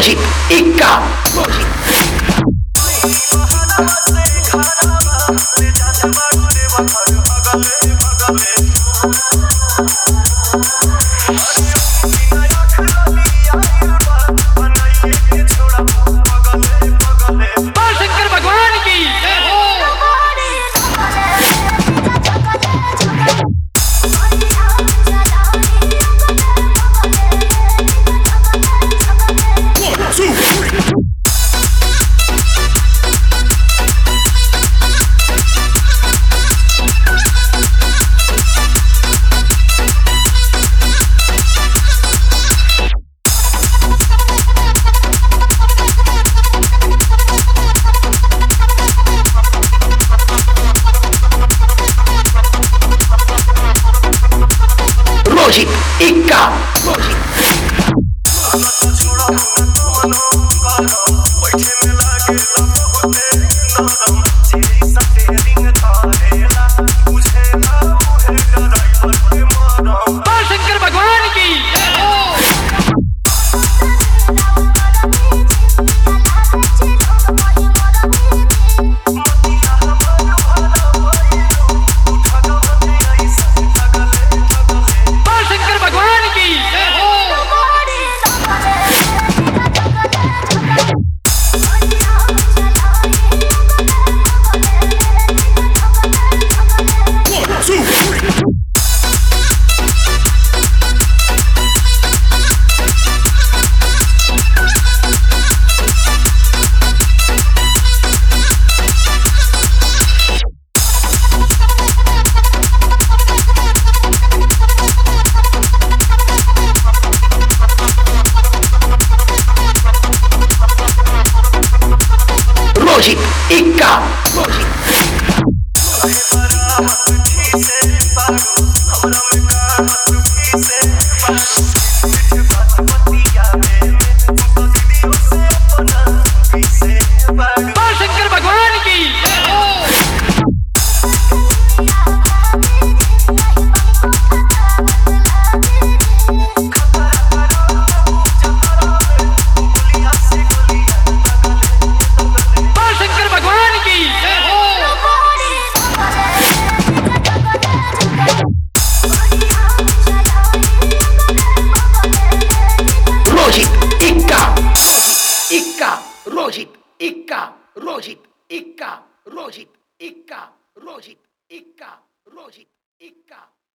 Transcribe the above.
Rojit Eka Rojit Shankar भगवान की Rojit Eka Rojit Shankar भगवान की शंकर भगवान की Rojit Eka Rojit शंकर भगवान की शंकर भगवान की Rojit Eka Eka Rojit Eka Rojit Eka Rojit Eka Rojit Eka Rojit Eka